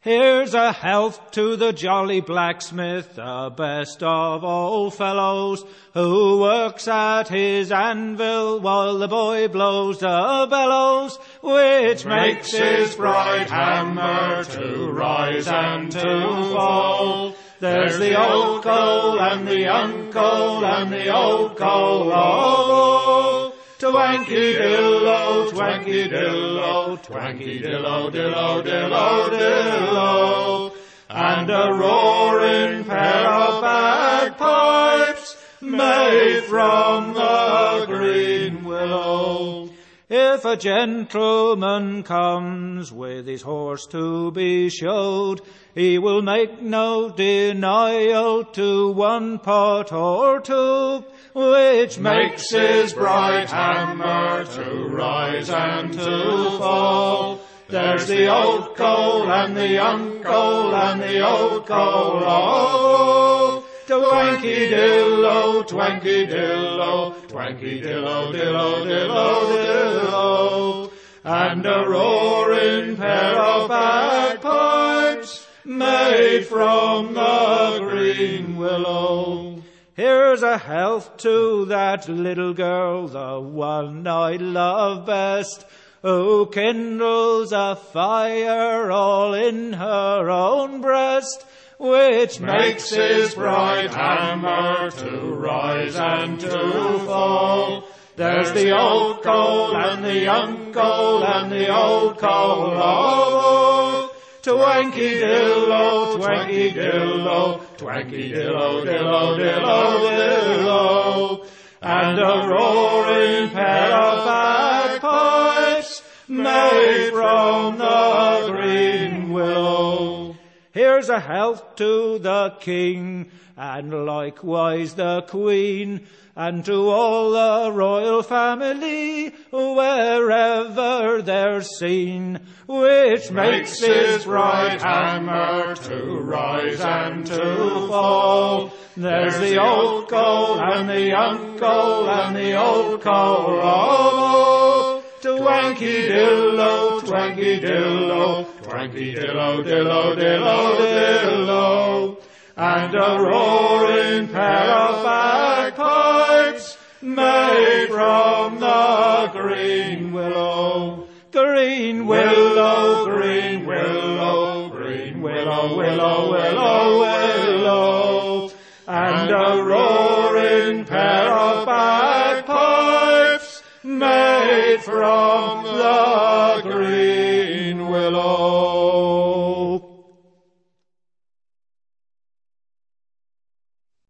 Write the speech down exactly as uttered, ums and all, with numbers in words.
Here's a health to the jolly blacksmith, the best of all fellows, who works at his anvil while the boy blows the bellows, which makes his bright hammer to rise and to fall. There's the old coal and the young coal and the old coal, oh, twanky-dillo, twanky-dillo, twanky-dillo, dillo, dillo, dillo, and a roaring pair of bagpipes made from the green willow. If a gentleman comes with his horse to be showed, he will make no denial to one pot or two, which makes his bright hammer to rise and to fall. There's the old coal and the young coal and the old coal, oh, twanky-dillo, twanky-dillo, twanky-dillo, dillo, dillo, dillo, and a roaring pair of bagpipes made from the green willow. Here's a health to that little girl, the one I love best, who kindles a fire all in her own breast, which makes his bright hammer to rise and to fall. There's the old coal and the young coal and the old coal, oh, twanky-dillo, twanky-dillo, twanky-dillo, dillo, dillo, dillo, and a roaring pair of bagpipes made from the green willow. Here's a health to the king, and likewise the queen, and to all the royal family, wherever they're seen, which makes his bright hammer to rise and to fall. There's the old coal and the young coal and the old coal, oh, twanky-dillo, twanky-dillo, twanky-dillo, dillo, dillo, dillo, and a roaring pair of bagpipes made from the green willow. Green willow, green willow, green willow, willow, willow, willow, and a roaring pair of bagpipes made from the green willow.